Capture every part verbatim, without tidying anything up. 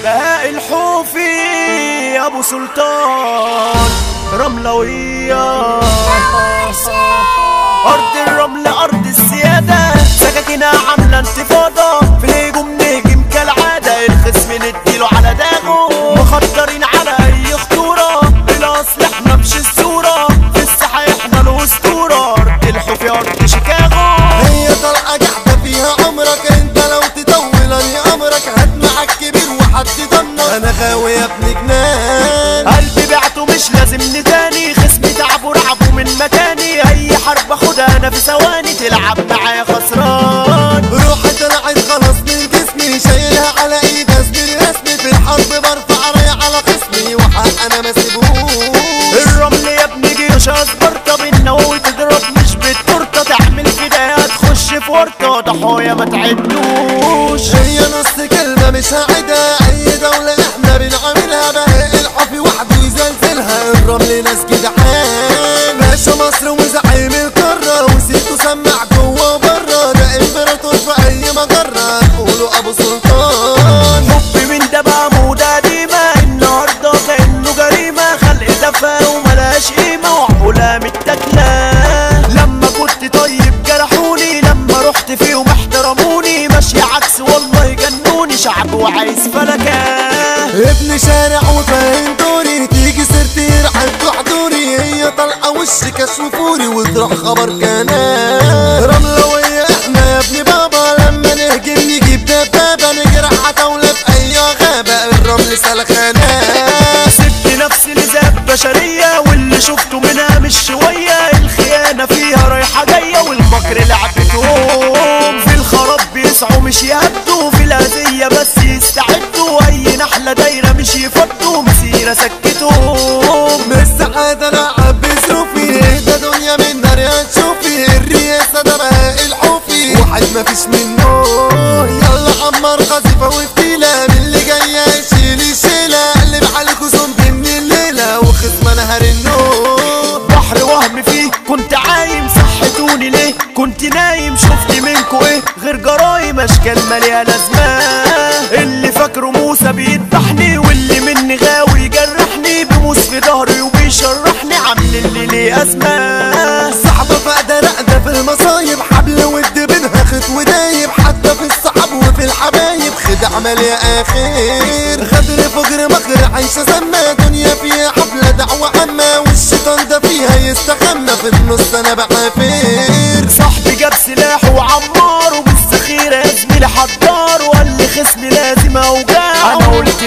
بهاء الحوفي ابو سلطان رملوية. ارض الرمل ارض السيادة، سكاكينها عاملة انتفاضة، في الهجوم نهجم كالعادة، الخصم نديله على داغه، مخطرين على اي خطورة، بالاصل احنا مش الصورة، في الساحة احنا الاسطورة. ارض الحوفي ارض شيكاغو، هي طلقة جحدة فيها عمرك، انت لو تطول اني امرك هات معاك كبير وحد ضمنك، انا غاوي يا ابن جنان، قلبي بعته مش لازم نتاني، خصمي تعبه رعبه من مكاني، اي حرب اخدها انا في ثواني، تلعب معايا خسران. روحي طلعت خلاص من جسمي، شايلها على ايد اسمي رسمي، في الحرب برفع راية على خصمي وحق انا ما سيبوش. الرمل يا ابني جيوش اسبرطة، بالنووي تضرب مش بالتورته، تعمل فداية تخش في ورطة، ضحايا ما تعدوش. هي نص كلمة مش هعيدها، اي دولة احنا بنعملها، بهاء الحوفي وحده يزلزلها، الرمل ناس جدعان، باشا مصر وزعيم القارة، وسيرته سمع جوه وبره، ده امبراطور في اي مجرة، قولوا ابو سلطان. حب من ده بقى موضة قديمة، النهاردة كأنه جريمة، خلق تفاهة وملهاش قيمة، وعقولها متاكلة. لما كنت طيب جرحوني، لما رحت فيهم احترموني، ماشي عكس والله جنوني، شعب وعايز فلكة. ابن شارع وفاهم دوري، تيجي سيرتي رح تحضوري، هي طلقة وشك اشوفوري وتروح خبر كنان. رملوية احنا يا ابن بابا، لما نهجم نجيب دبابة، نجرح عتاولة في اي غابة، الرمل سلخانة. سبت نفسي لذات بشرية، واللي شفته منها مش شوية، الخيانة فيها رايحة جاية، والمكر لعبتهم، في الخراب بيسعوا مش يهدوا، في الأذية بس يستعدوا، أي نحلة دايرة مش يفضوا، مسيرة سكتهم. مش سعادة لعب بظروفي، ده دنيا من نار يا تشوفي، الرئاسة ده بهاء الحوفي واحد مفيش منه، يلا عمر قذيفة وفتيلة، من اللي جاية يشيل الشيلة، قلب عليكوا زومبي من الليلة، وخصم انا هرنه. بحر وهم فيه كنت عايم، صحتوني ليه كنت نايم، شفت منكو ايه غير جرايم، اشكال ماليها لازمة، اللي فاكره موسى بيذبحني، واللي مني غاوي يجرحني، بموس في ظهري وبيشرحني، عامل اللي ليه ازمة. صحبة فقدة رقدة في المصايب، حبل ود بينها خيط ودايب، حتى في الصحاب وفي الحبايب، خدع مالية اخير، غدر فجر مكر عايشة سما، دنيا فيها حفلة دعوة عامة، والشيطان ده فيها يستخمى، في النص انا بعافير. صاحبي جاب سلاح وعمار، وبالذخيرة يا زميلي حضار، وقال لي خصمي لازم اوجعه، انا قلت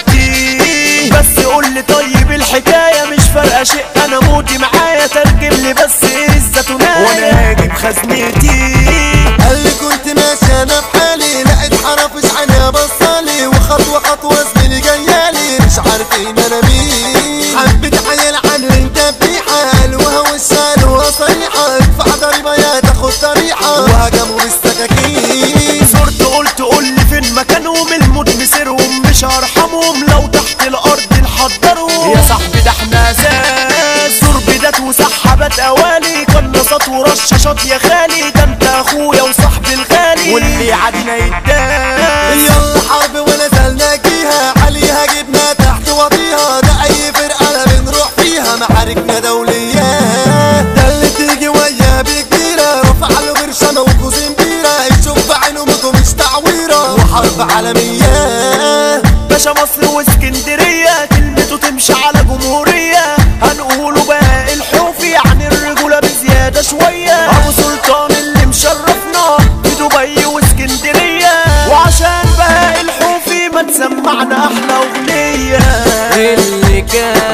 برقبتي، بس قول لي طيب الحكاية مش فارقة شيء، انا موتي معايا، ترجم لي بس ايه الزتوناية، وانا هاجي بخزنتي. قال لي كنت ماشي انا في حالي، لقيت حرفش عينيها بصالي، وخطوة خطوة زميلي جايالي، مش عارفين انا مين، حبيت عيال عن انت بيحة، قالوها وشالوها صريحة، ادفع ضريبة يا تاخد طريحة، وهجموا بالسكاكين. صرت قلت قول لي فين مكانهم، الموت مسيرهم مش هرحمهم، لو تحت الارض نحضرهم، يا صاحبي ده احنا اساس، سربدات وسحبات اوالي، قناصات ورشاشات يا خالي، ده انت اخويا وصاحبي الغالي، واللي عادنا يداس. يلا حرب ونزلنا جيها، عليها جبنا تحت وطيها، ده اي فرقة لا بنروح فيها، معاركنا دولية، ده اللي تيجي وياه بكبيرة، رفع له برشامة وكوزمبيرة، يشوف بعينه موته مش تعويرة، وحرب عالمية. باشا مصر واسكندرية، كلمته تمشي على جمهورية، هنقوله بهاء الحوفي، عن الرجولة بزيادة شوية، ابو سلطان اللي مشرفنا في دبي واسكندرية، وعشان بهاء الحوفي ما تسمعنا احلى اغنية، اللي كان